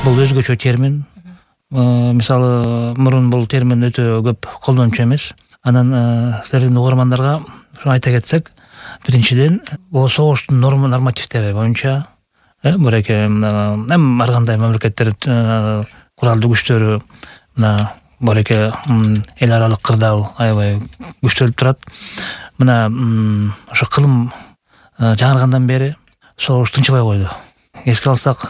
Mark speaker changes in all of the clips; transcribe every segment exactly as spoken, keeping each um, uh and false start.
Speaker 1: Бул өзгөчө термин. Мисалы, мурун бул термин өтө көп колдончу эмес. Анан силердин угармандарга ушу айта кетсек, биринчиден, бул согуштун норма нормативдери боюнча, буреке эм ар кандай мамлекеттер куралдуу күчтөрү мына буреке эл аралык кырдаал аябай күчтөлүп турат. Мына ошо кылым жаңыргандан бери согуш тынчыбай койду. Эске алсак,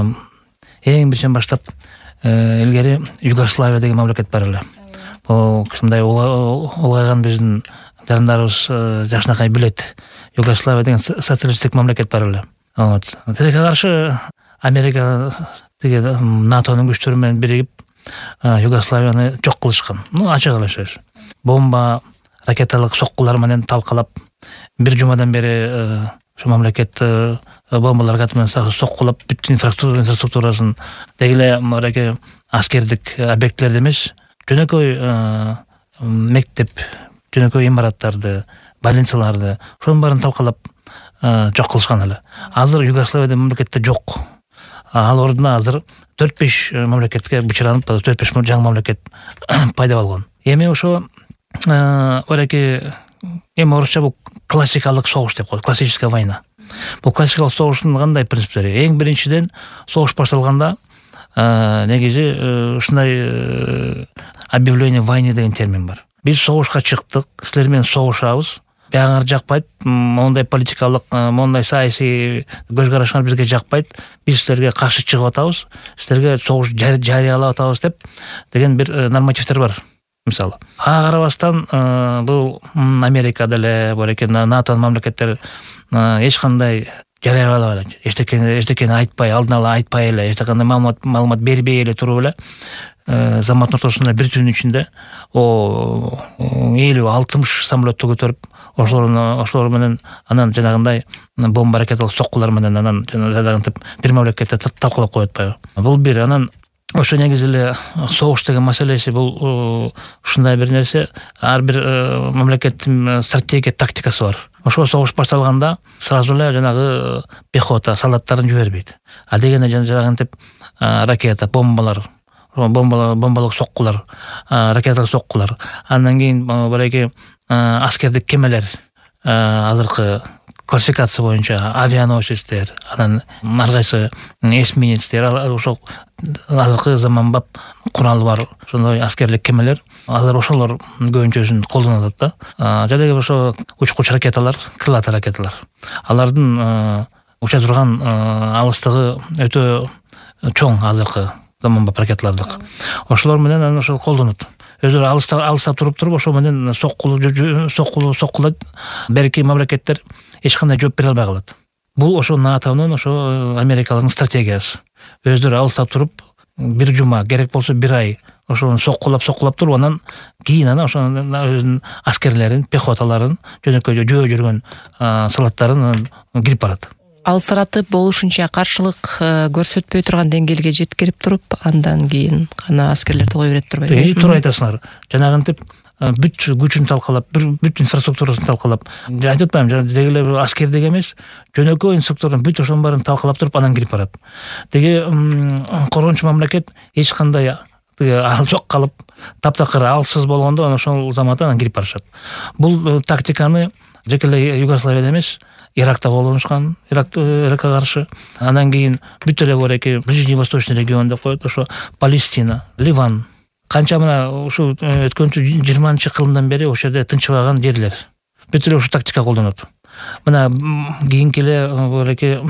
Speaker 1: эң биринчиден баштап илгери Югославия деген мамлекет бар эле. Бул ушундай улгайган биздин жарандарыбыз жакшынакай билет. Югославия деген социалисттик мамлекет бар эле. Вот. Тилекке каршы Америка деген НАТОнун күчтөрү менен биригип Югославияны жок кылышкан. Ну, ачык эле сөз. Бомба, ракеталык соккулар менен талкалап, бир жумадан бери ошо мамлекет бомбалар менен соккулап, бүт инфраструктурасын деги эле мындай аскердик объектилерди эмес, жөнөкөй мектеп, жөнөкөй имараттарды, больницаларды, ошонун баарын талкалап жок кылышкан эле. Азыр Югославия деген мамлекетте жок. Ал ордуна азыр төрт беш мамлекетке бычыранып, төрт беш жаңы мамлекет пайда болгон. Эми ошо ореке эми орусча бул классикалык согуш деп коет, классическая война. Бул классикалык согуштун кандай принциптери? Эң биринчиден согуш башталганда негизи ушундай объявление войны деген термин бар. Биз согушка чыктык, силер менен согушабыз. Бягыңар жакпайт, мондай политикалык, мондай саясий көз карашыңар бизге жакпайт. Биз силерге каршы чыгып атабыз, силерге согуш жарыялап атабыз деп деген бир нормативдер бар. Мисалы, ага карабастан бул Америка деле, буреке НАТОнун мамлекеттери эч кандай жарыялабай эле, эчтекени эчтекени айтпай, алдын ала айтпай эле, эч кандай маалымат маалымат бербей эле туруп эле заматтын ортосунда бир түнүн ичинде о элүү алтымыш самолетту көтөрүп, ошолор менен анан жанагындай бомба ракеталык соккулар менен анан жанагынтип бир мамлекетте талкалап коюп атпайбы. Бул бир. Анан ошо негизи эле согуш деген маселеси бул ушундай бир нерсе, ар бир мамлекеттин стратегия, тактикасы бар. Ошо согуш башталганда сразу эле жанагы пехота, солдаттарын жибербейт. А дегенде жанагынтип ракета, бомбалар, бомбалык соккулар, ракеталык соккулар, андан кийин буреке аскердик кемелер, азыркы классификация боюнча авианосецтер, анан ар кайсы эсминецтер, ошо азыркы заманбап куралы бар ошондой аскерлик кемелер, азыр ошолор көбүнчөсүн колдонуп атат да. Жадеги ошо учкуч ракеталар, крылатый ракеталар. Алардын уча турган алыстыгы өтө чоң азыркы заманбап ракеталардык. Ошолор менен анан ошо колдонот. Өзүлөрү алыстап алыстап туруп туруп ошо менен соккулу соккулу соккулат берки мамлекеттер эч кандай жооп бере албай калат. Бул ошо НАТОнун, ошо Америкалыктын стратегиясы. Өздөрү алыстап туруп бир жума, керек болсо бир ай ошону соккулап соккулап туруп, анан кийин анан ошо өзүнүн аскерлерин, пехоталарын, жөнөкөй жөө жүргөн солдаттарын кирип барат.
Speaker 2: Алсыратып болушунча каршылык көрсөтпөй турган деңгээлге жеткирип туруп, андан кийин гана аскерлерди кое берет турбайбы?
Speaker 1: Э, туура айтасыңар. Жанагынтип бүт күчүн талкалап, бүт инфраструктурасын талкалап, айтып атпаймынбы, деги эле аскер деген эмес, жөнөкөй инфраструктураны бүт ошонун баарын талкалап туруп, анан кирип барат. Деги коргончу мамлекет эч кандай ал жок калып, таптакыр алсыз болгондо ошол заматта анан кирип барышат. Бул тактиканы жеке эле Югославияда эмес, Иракта колдонушкан, Иракка каршы. Андан кийин бүт эле буреке Ближний-Восточный регион деп коет, ошо Палестина, Ливан. Канча мына ушу өткөнчү жыйырманчы кылымдан бери ошол жерде тынчыбаган жерлер. Бүт эле ушу тактика колдонот. Мына кийинки эле буреке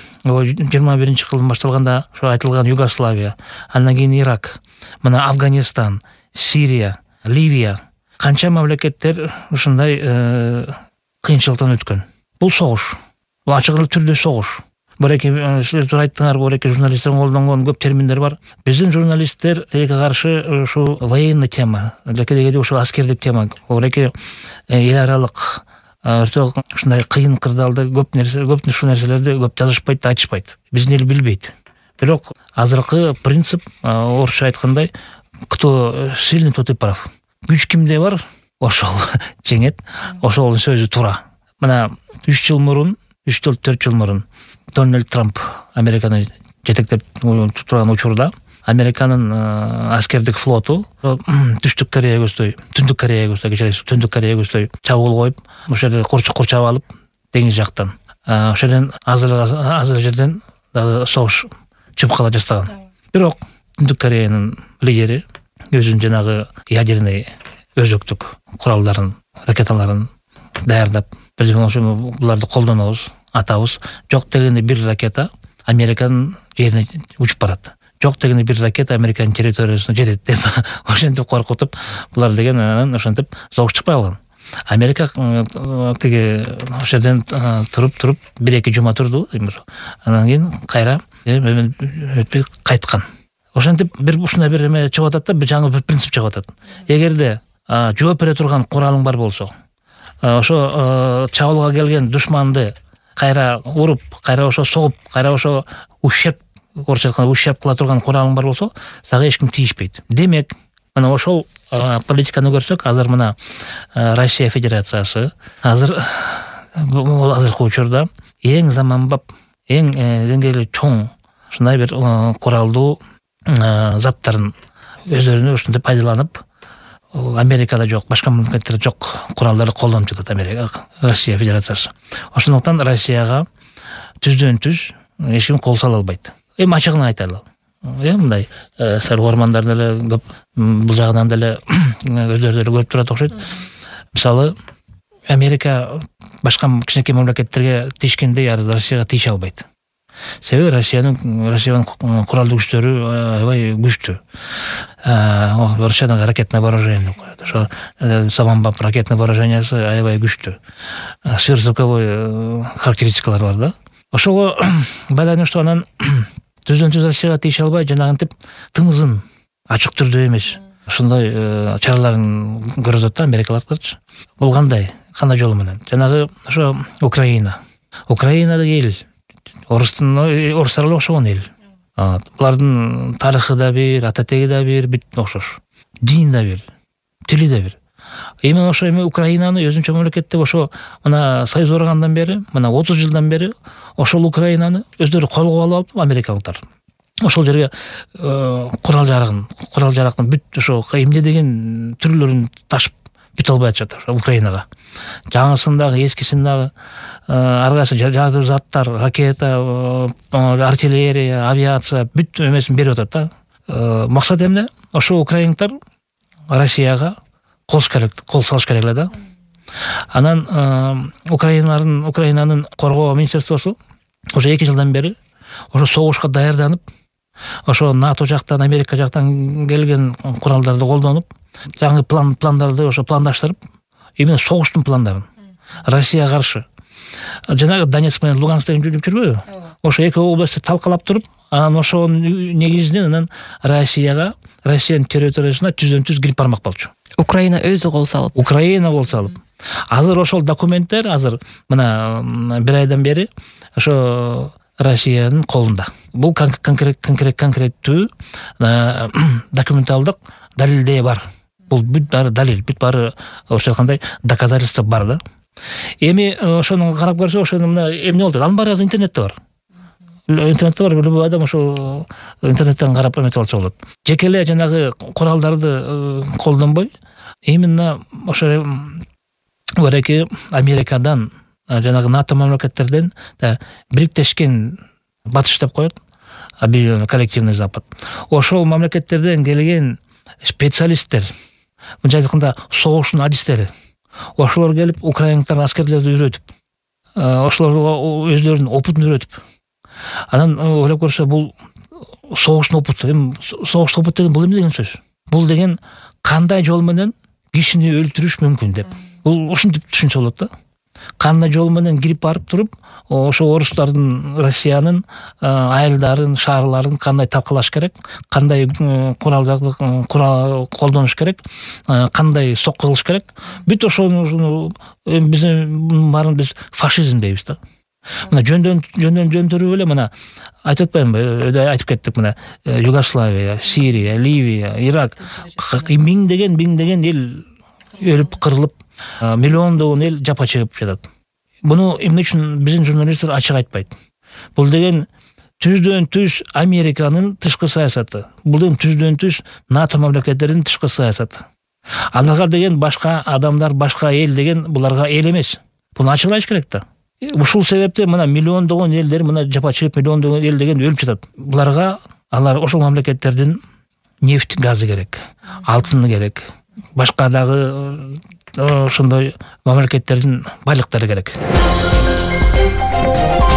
Speaker 1: жыйырма биринчи кылым башталганда ошо айтылган Югославия, андан кийин Ирак, мына Афганистан, Сирия, Ливия. Канча мамлекеттер ушундай кыйынчылыктан өткөн. Бул согуш. Бул ачык түрдө согуш. Буреке силер айттыңар, буреке журналисттердин колдонгон көп терминдер бар. Биздин журналисттер тилекке каршы ушу военный тема, лекеде ушу аскердик тема, буреке эл аралык өтө ушундай кыйын кырдаалды көп нерсе, көп ушул нерселерди көп жазышпайт, айтышпайт. Биздин эл билбейт. Бирок азыркы принцип орусча айткандай, кто сильный, тот и прав. Күч кимде бар, ошол жеңет, ошол сөзү туура. Мына үч жыл мурун, үч жыл төрт жыл мурун Дональд Трамп Американы жетектеп турган учурда Американын аскердик флоту Түштүк Корея көздөй, Түндүк Корея көздөй, кечиресиз, Түндүк Корея көздөй чабуул коюп, ошол жерде курчап алып, деңиз жактан. Ошол жерден азыр азыр жерден дагы согуш чыгып кала жаздаган. Бирок Түндүк Кореянын лидери өзүнүн жанагы ядерный өзөктүк куралдарын, ракеталарын даярдап, биз буларды колдонобуз, атабыз. Жок дегенде бир ракета Американын жерине учуп барат. Жок дегенде бир ракета Американын территориясына жетет деп ошентип коркутуп, булар деген анан ошентип согуш чыкпай калган. Америка тиги ошол жерден туруп-туруп бир-эки жума турду. Анан кийин кайра өтпөй кайткан. Ошентип бир ушундай бир эме чыгып атат да, бир жаңы бир принцип чыгып атат. Эгерде жооп бере турган куралың бар болсо, ошо чабуулга келген душманды кайра уруп, кайра ошо согуп, кайра ошо ущерб, орусча айтканда ущерб кыла турган куралың бар болсо, сага эч ким тийишпейт. Демек, мына ошол политиканы көрсөк, азыр мына Россия Федерациясы азыр азыркы учурда эң заманбап, эң деңгээли чоң ушундай бир куралдуу заттарын өздөрүнө ушундай пайдаланып, Америкада жок, башка мамлекеттерде жок куралдарды колдонуп жатат Америка, Россия Федерациясы. Ошондуктан Россияга түздөн-түз эч ким кол сала албайт. Эми ачыгын айталы. Эми мындай сал ормандар деле көп, бул жагынан деле өздөрү деле көрүп турат окшойт. Мисалы, Америка башка кичинекей мамлекеттерге тиешкендей Россияга тиеше албайт. Себеби Россиянын Россиянын куралдуу күчтөрү аябай күчтүү. Орусчада ракетное вооружение коет. Ошо заманбап ракетное вооружениясы аябай күчтүү. Сверхзвуковой характеристикалар бар да. Ошого байланыштуу анан түздөн-түз Россияга тийише албай, жанагынтип тымызын ачык түрдө эмес, ошондой чараларын көрүп атат америкалыктарчы. Бул кандай? Кандай жол менен? Жанагы ошо Украина. Украинада эл Орустун орустарга окшогон эл. Булардын тарыхы да бир, ата-теги да бир, бүт окшош. Дин да бир, тили да бир. Эми ошо эми Украинаны өзүнчө мамлекет деп ошо мына Союз органдан бери, мына отуз жылдан бери ошол Украинаны өздөрү колго алып алып америкалыктар. Ошол жерге курал жарыгын, курал жарактын бүт ошо эмне деген түрлөрүн ташып бүт албай атышат Украинага. Жаңысын дагы, эскисин дагы, ар кайсы жардуу заттар, ракета, артиллерия, авиация бүт эмесин берип атат да. Максат эмне? Ошо украинтар Россияга кол кол салыш керек эле да. Анан Украинанын Украинанын коргоо министрлствосу уже эки жылдан бери ошо согушка даярданып, ошо НАТО жактан, Америка жактан келген куралдарды колдонуп, жаңы план пландарды ошо пландаштырып, именно согуштун пландарын Россияга каршы. Жанагы Донецк менен Луганск деген жүрүп жүрбөйбү? Ошо эки областты талкалап туруп, анан ошо негизинен анан Россияга, Россиянын территориясына түздөн-түз кирип бармак болчу.
Speaker 2: Украина өзү кол салып.
Speaker 1: Украина кол салып. Азыр ошол документтер азыр мына бир айдан бери ошо Россиянын колунда. Бул конкрет конкрет конкреттүү документалдык далилдер бар. Бул бүт баары далил, бүт баары ошо кандай доказательство бар да. Эми ошону карап көрсө, ошону мына эмне болду? Анын баары интернетте бар. Интернетте бар, любой адам ошо интернеттен карап эметип алса болот. Жеке эле жанагы куралдарды колдонбой, именно ошо Америка Америкадан, жанагы НАТО мамлекеттерден бириктешкен батыш деп коет, объединенный коллективный Запад. Ошол мамлекеттерден келген специалисттер, мынча айтканда согуштун адистери, ошолор келип украинтар аскерлерди үйрөтүп, ошолорго өздөрүнүн опытын үйрөтүп, анан ойлоп көрсө, бул согуштун опыту. Эми согуштун опыт деген бул эмне деген сөз? Бул деген кандай жол менен кишини өлтүрүш мүмкүн деп. Бул ушинтип түшүнсө болот да. Кандай жол менен кирип барып туруп, ошо орустардын, Россиянын айылдарын, шаарларын кандай талкалаш керек, кандай куралдарды колдонуш керек, кандай сокку кылыш керек. Бүт ошону биз баарын биз фашизм дейбиз да. Мына жөндөн жөндөн жөндөрүп эле мына айтып атпаймынбы? Өйдө айтып кеттик мына Югославия, Сирия, Ливия, Ирак, миңдеген миңдеген эл өлүп, кырылып, миллиондогон эл жапа чегип жатат. Буну эмне үчүн биздин журналисттер ачык айтпайт? Бул деген түздөн түз Американын тышкы саясаты, бул эми түздөн түз НАТО мамлекеттеринин тышкы саясаты. Аларга деген башка адамдар, башка эл деген буларга эл эмес. Буну ачыклаш керек да. Ушул себептен мына миллиондогон элдер, мына жапа чыгып миллиондогон эл деген өлүп жатат. Буларга алар ошол мамлекеттердин нефть газы керек, алтыны керек, башка дагы ошондой мамлекеттердин байлыктары керек.